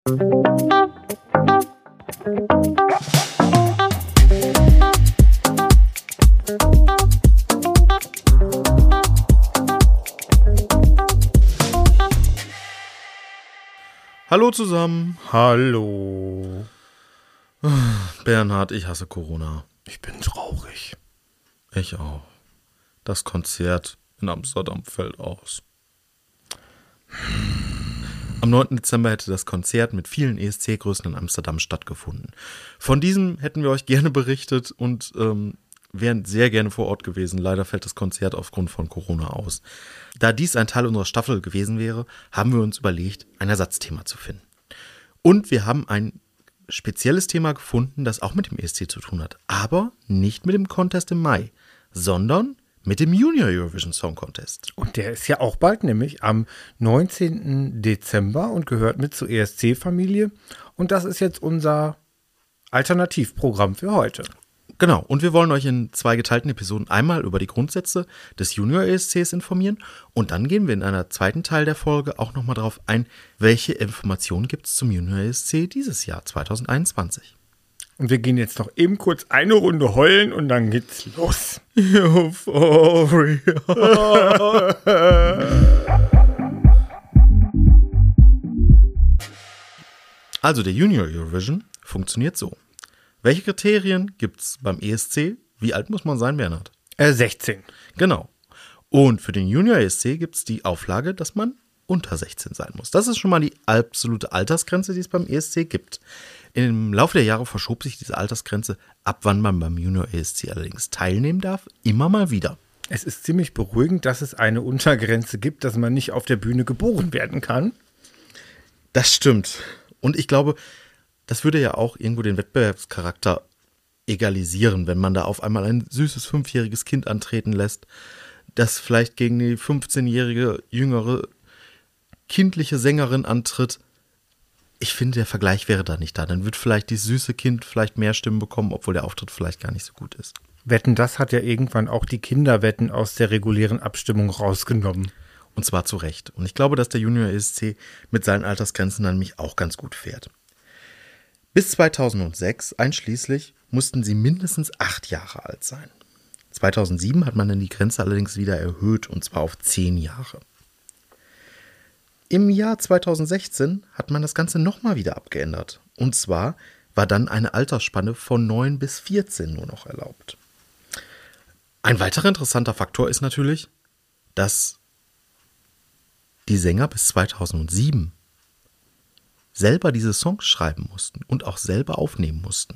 Hallo zusammen. Hallo. Bernhard, ich hasse Corona. Ich bin traurig. Ich auch. Das Konzert in Amsterdam fällt aus. Am 9. Dezember hätte das Konzert mit vielen ESC-Größen in Amsterdam stattgefunden. Von diesem hätten wir euch gerne berichtet und wären sehr gerne vor Ort gewesen. Leider fällt das Konzert aufgrund von Corona aus. Da dies ein Teil unserer Staffel gewesen wäre, haben wir uns überlegt, ein Ersatzthema zu finden. Und wir haben ein spezielles Thema gefunden, das auch mit dem ESC zu tun hat. Aber nicht mit dem Contest im Mai, sondern mit dem Junior Eurovision Song Contest. Und der ist ja auch bald, nämlich am 19. Dezember und gehört mit zur ESC-Familie. Und das ist jetzt unser Alternativprogramm für heute. Genau, und wir wollen euch in 2 geteilten Episoden einmal über die Grundsätze des Junior ESCs informieren und dann gehen wir in einer zweiten Teil der Folge auch nochmal darauf ein, welche Informationen gibt es zum Junior ESC dieses Jahr 2021. Und wir gehen jetzt noch eben kurz eine Runde heulen und dann geht's los. Euphoria. Also der Junior Eurovision funktioniert so. Welche Kriterien gibt es beim ESC? Wie alt muss man sein, Bernhard? 16. Genau. Und für den Junior ESC gibt es die Auflage, dass man unter 16 sein muss. Das ist schon mal die absolute Altersgrenze, die es beim ESC gibt. Im Laufe der Jahre verschob sich diese Altersgrenze, ab wann man beim Junior ESC allerdings teilnehmen darf, immer mal wieder. Es ist ziemlich beruhigend, dass es eine Untergrenze gibt, dass man nicht auf der Bühne geboren werden kann. Das stimmt. Und ich glaube, das würde ja auch irgendwo den Wettbewerbscharakter egalisieren, wenn man da auf einmal ein süßes 5-jähriges Kind antreten lässt, das vielleicht gegen die 15-jährige jüngere kindliche Sängerin antritt. Ich finde, der Vergleich wäre da nicht da. Dann wird vielleicht dieses süße Kind vielleicht mehr Stimmen bekommen, obwohl der Auftritt vielleicht gar nicht so gut ist. Wetten, das hat ja irgendwann auch die Kinderwetten aus der regulären Abstimmung rausgenommen. Und zwar zu Recht. Und ich glaube, dass der Junior ESC mit seinen Altersgrenzen dann nämlich auch ganz gut fährt. Bis 2006 einschließlich mussten sie mindestens 8 Jahre alt sein. 2007 hat man dann die Grenze allerdings wieder erhöht, und zwar auf 10 Jahre. Im Jahr 2016 hat man das Ganze nochmal wieder abgeändert. Und zwar war dann eine Altersspanne von 9 bis 14 nur noch erlaubt. Ein weiterer interessanter Faktor ist natürlich, dass die Sänger bis 2007 selber diese Songs schreiben mussten und auch selber aufnehmen mussten.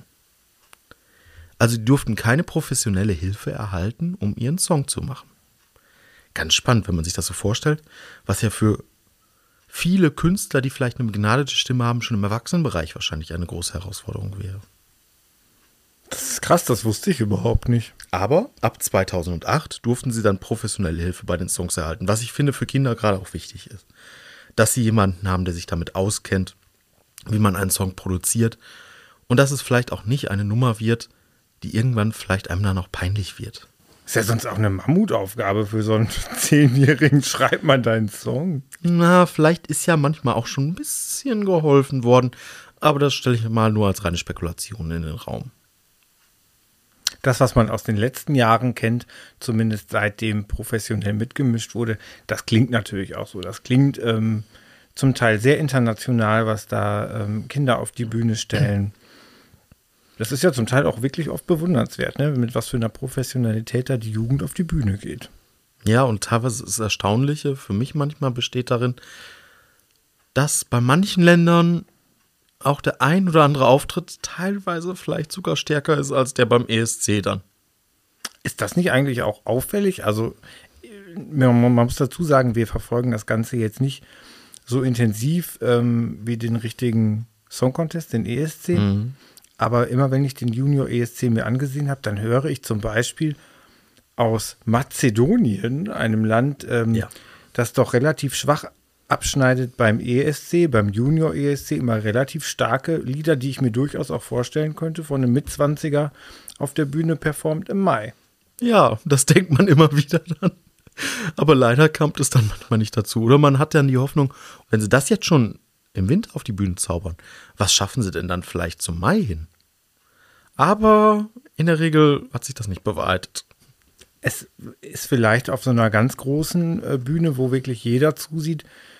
Also die durften keine professionelle Hilfe erhalten, um ihren Song zu machen. Ganz spannend, wenn man sich das so vorstellt, was ja für viele Künstler, die vielleicht eine begnadete Stimme haben, schon im Erwachsenenbereich wahrscheinlich eine große Herausforderung wäre. Das ist krass, das wusste ich überhaupt nicht. Aber ab 2008 durften sie dann professionelle Hilfe bei den Songs erhalten, was ich finde für Kinder gerade auch wichtig ist. Dass sie jemanden haben, der sich damit auskennt, wie man einen Song produziert und dass es vielleicht auch nicht eine Nummer wird, die irgendwann vielleicht einem dann noch peinlich wird. Ist ja sonst auch eine Mammutaufgabe für so einen 10-Jährigen. Schreibt man deinen Song? Na, vielleicht ist ja manchmal auch schon ein bisschen geholfen worden, aber das stelle ich mal nur als reine Spekulation in den Raum. Das, was man aus den letzten Jahren kennt, zumindest seitdem professionell mitgemischt wurde, das klingt natürlich auch so. Das klingt zum Teil sehr international, was da Kinder auf die Bühne stellen. Das ist ja zum Teil auch wirklich oft bewundernswert, ne? Mit was für einer Professionalität da die Jugend auf die Bühne geht. Ja, und teilweise ist das Erstaunliche für mich manchmal besteht darin, dass bei manchen Ländern auch der ein oder andere Auftritt teilweise vielleicht sogar stärker ist als der beim ESC dann. Ist das nicht eigentlich auch auffällig? Also man muss dazu sagen, wir verfolgen das Ganze jetzt nicht so intensiv wie den richtigen Song Contest, den ESC. Mhm. Aber immer wenn ich den Junior ESC mir angesehen habe, dann höre ich zum Beispiel aus Mazedonien, einem Land, das doch relativ schwach abschneidet beim ESC, beim Junior ESC, immer relativ starke Lieder, die ich mir durchaus auch vorstellen könnte, von einem Mitzwanziger auf der Bühne performt im Mai. Ja, das denkt man immer wieder dann. Aber leider kommt es dann manchmal nicht dazu. Oder man hat dann die Hoffnung, wenn sie das jetzt schon im Winter auf die Bühne zaubern, was schaffen sie denn dann vielleicht zum Mai hin? Aber in der Regel hat sich das nicht bewahrheitet. Es ist vielleicht auf so einer ganz großen Bühne, wo wirklich jeder zusieht,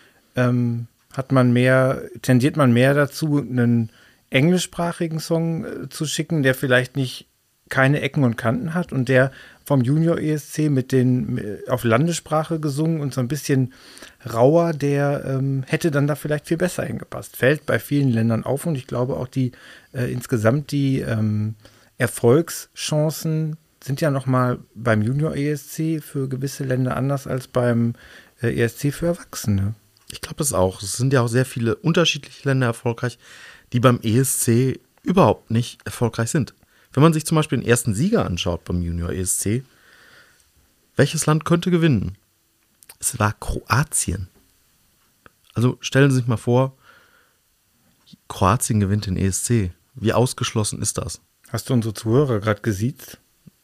tendiert man mehr dazu, einen englischsprachigen Song zu schicken, der vielleicht nicht keine Ecken und Kanten hat und der vom Junior ESC auf Landessprache gesungen und so ein bisschen rauer, der hätte dann da vielleicht viel besser hingepasst. Fällt bei vielen Ländern auf und ich glaube auch insgesamt die Erfolgschancen sind ja nochmal beim Junior ESC für gewisse Länder anders als beim ESC für Erwachsene. Ich glaube das auch. Es sind ja auch sehr viele unterschiedliche Länder erfolgreich, die beim ESC überhaupt nicht erfolgreich sind. Wenn man sich zum Beispiel den ersten Sieger anschaut beim Junior ESC, welches Land könnte gewinnen? Es war Kroatien. Also stellen Sie sich mal vor, Kroatien gewinnt den ESC. Wie ausgeschlossen ist das? Hast du unsere Zuhörer gerade gesiezt?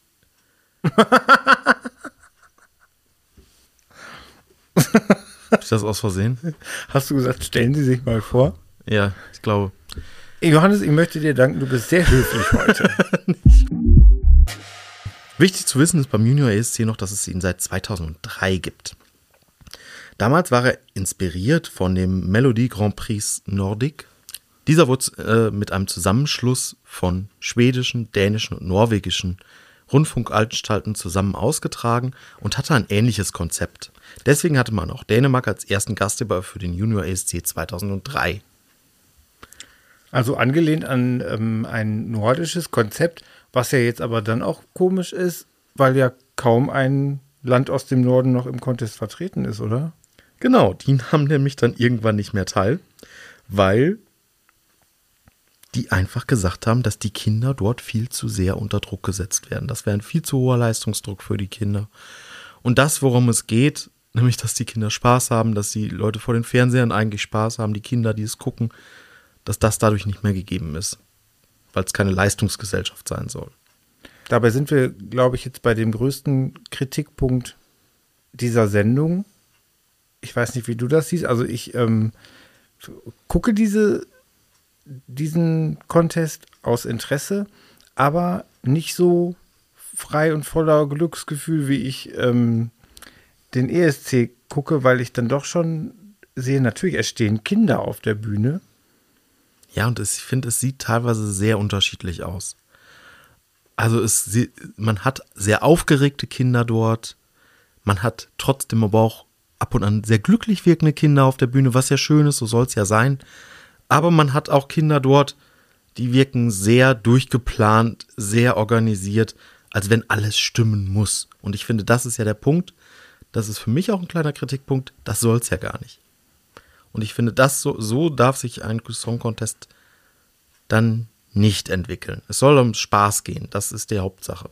Hab ich das aus Versehen? Hast du gesagt, stellen Sie sich mal vor? Ja, ich glaube. Johannes, ich möchte dir danken, du bist sehr höflich heute. Wichtig zu wissen ist beim Junior ESC noch, dass es ihn seit 2003 gibt. Damals war er inspiriert von dem Melodie Grand Prix Nordique. Dieser wurde mit einem Zusammenschluss von schwedischen, dänischen und norwegischen Rundfunkanstalten zusammen ausgetragen und hatte ein ähnliches Konzept. Deswegen hatte man auch Dänemark als ersten Gastgeber für den Junior ESC 2003. Also angelehnt an ein nordisches Konzept, was ja jetzt aber dann auch komisch ist, weil ja kaum ein Land aus dem Norden noch im Contest vertreten ist, oder? Genau, die nahmen nämlich dann irgendwann nicht mehr teil, weil die einfach gesagt haben, dass die Kinder dort viel zu sehr unter Druck gesetzt werden. Das wäre ein viel zu hoher Leistungsdruck für die Kinder. Und das, worum es geht, nämlich, dass die Kinder Spaß haben, dass die Leute vor den Fernsehern eigentlich Spaß haben, die Kinder, die es gucken, dass das dadurch nicht mehr gegeben ist, weil es keine Leistungsgesellschaft sein soll. Dabei sind wir, glaube ich, jetzt bei dem größten Kritikpunkt dieser Sendung. Ich weiß nicht, wie du das siehst. Also ich gucke diesen Contest aus Interesse, aber nicht so frei und voller Glücksgefühl, wie ich den ESC gucke, weil ich dann doch schon sehe, natürlich, es stehen Kinder auf der Bühne. Ja, und ich finde, es sieht teilweise sehr unterschiedlich aus. Also man hat sehr aufgeregte Kinder dort, man hat trotzdem aber auch ab und an sehr glücklich wirkende Kinder auf der Bühne, was ja schön ist, so soll es ja sein. Aber man hat auch Kinder dort, die wirken sehr durchgeplant, sehr organisiert, als wenn alles stimmen muss. Und ich finde, das ist ja der Punkt, das ist für mich auch ein kleiner Kritikpunkt, das soll es ja gar nicht. Und ich finde, so darf sich ein Song Contest dann nicht entwickeln. Es soll um Spaß gehen, das ist die Hauptsache.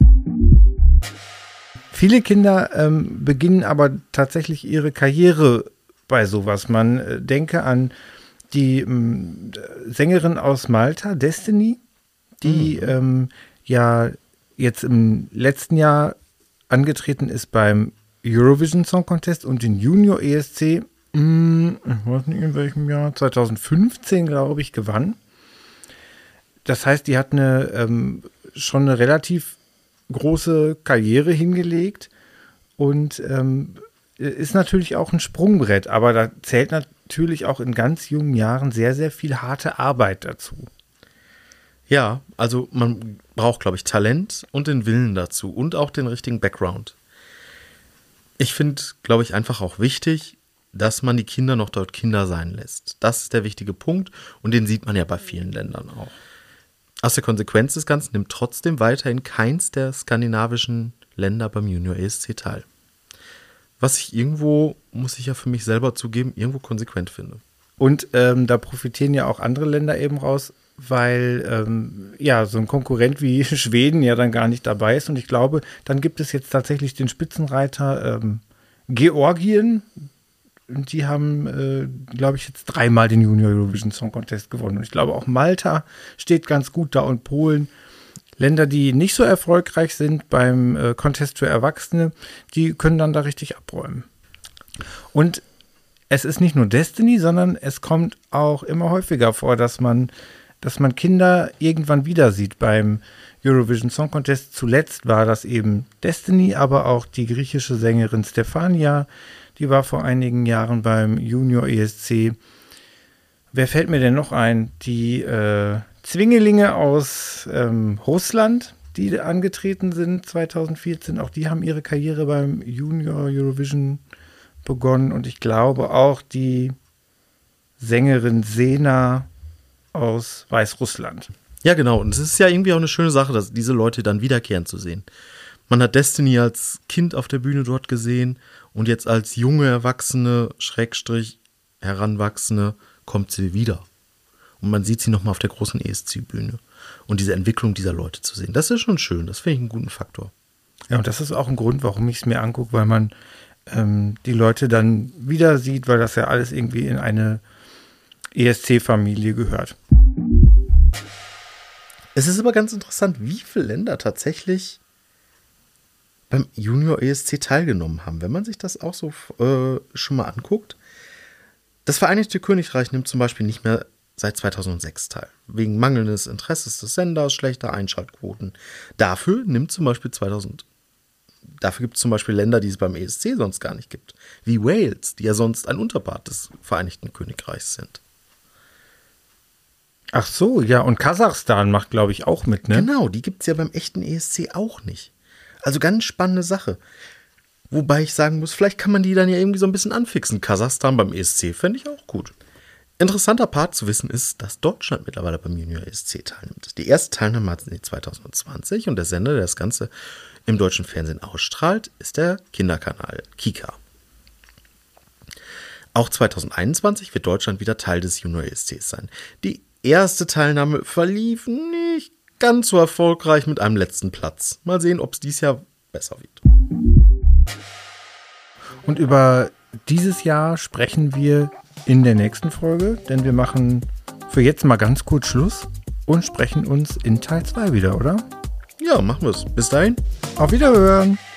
Viele Kinder beginnen aber tatsächlich ihre Karriere bei sowas. Man denke an die Sängerin aus Malta, Destiny, die ja jetzt im letzten Jahr angetreten ist beim Eurovision Song Contest und den Junior ESC, ich weiß nicht in welchem Jahr, 2015, glaube ich, gewann. Das heißt, die hat schon eine relativ große Karriere hingelegt und ist natürlich auch ein Sprungbrett, aber da zählt natürlich auch in ganz jungen Jahren sehr, sehr viel harte Arbeit dazu. Ja, also man braucht, glaube ich, Talent und den Willen dazu und auch den richtigen Background. Ich finde, glaube ich, einfach auch wichtig, dass man die Kinder noch dort Kinder sein lässt. Das ist der wichtige Punkt und den sieht man ja bei vielen Ländern auch. Aus der Konsequenz des Ganzen nimmt trotzdem weiterhin keins der skandinavischen Länder beim Junior ESC teil. Was ich irgendwo, muss ich ja für mich selber zugeben, irgendwo konsequent finde. Und da profitieren ja auch andere Länder eben raus, weil so ein Konkurrent wie Schweden ja dann gar nicht dabei ist. Und ich glaube, dann gibt es jetzt tatsächlich den Spitzenreiter Georgien. Und die haben, glaube ich, jetzt 3-mal den Junior Eurovision Song Contest gewonnen. Und ich glaube, auch Malta steht ganz gut da und Polen. Länder, die nicht so erfolgreich sind beim Contest für Erwachsene, die können dann da richtig abräumen. Und es ist nicht nur Destiny, sondern es kommt auch immer häufiger vor, dass man Kinder irgendwann wieder sieht beim Eurovision Song Contest. Zuletzt war das eben Destiny, aber auch die griechische Sängerin Stefania, die war vor einigen Jahren beim Junior ESC. Wer fällt mir denn noch ein? Die Zwingelinge aus Russland, die angetreten sind 2014, auch die haben ihre Karriere beim Junior Eurovision begonnen. Und ich glaube auch die Sängerin Sena aus Weißrussland. Ja, genau. Und es ist ja irgendwie auch eine schöne Sache, dass diese Leute dann wiederkehren zu sehen. Man hat Destiny als Kind auf der Bühne dort gesehen und jetzt als junge Erwachsene, Schrägstrich, Heranwachsende, kommt sie wieder. Und man sieht sie nochmal auf der großen ESC-Bühne. Und diese Entwicklung dieser Leute zu sehen, das ist schon schön. Das finde ich einen guten Faktor. Ja, und das ist auch ein Grund, warum ich es mir angucke, weil man die Leute dann wieder sieht, weil das ja alles irgendwie in eine ESC-Familie gehört. Es ist aber ganz interessant, wie viele Länder tatsächlich beim Junior ESC teilgenommen haben. Wenn man sich das auch so schon mal anguckt. Das Vereinigte Königreich nimmt zum Beispiel nicht mehr seit 2006 teil. Wegen mangelndes Interesses des Senders, schlechter Einschaltquoten. Dafür gibt es zum Beispiel Länder, die es beim ESC sonst gar nicht gibt. Wie Wales, die ja sonst ein Unterpart des Vereinigten Königreichs sind. Ach so, ja, und Kasachstan macht, glaube ich, auch mit, ne? Genau, die gibt es ja beim echten ESC auch nicht. Also ganz spannende Sache. Wobei ich sagen muss, vielleicht kann man die dann ja irgendwie so ein bisschen anfixen. Kasachstan beim ESC fände ich auch gut. Interessanter Part zu wissen ist, dass Deutschland mittlerweile beim Junior ESC teilnimmt. Die erste Teilnahme hatten 2020 und der Sender, der das Ganze im deutschen Fernsehen ausstrahlt, ist der Kinderkanal Kika. Auch 2021 wird Deutschland wieder Teil des Junior ESCs sein. Die erste Teilnahme verlief nicht ganz so erfolgreich mit einem letzten Platz. Mal sehen, ob es dieses Jahr besser wird. Und über dieses Jahr sprechen wir in der nächsten Folge, denn wir machen für jetzt mal ganz kurz Schluss und sprechen uns in Teil 2 wieder, oder? Ja, machen wir es. Bis dahin. Auf Wiederhören.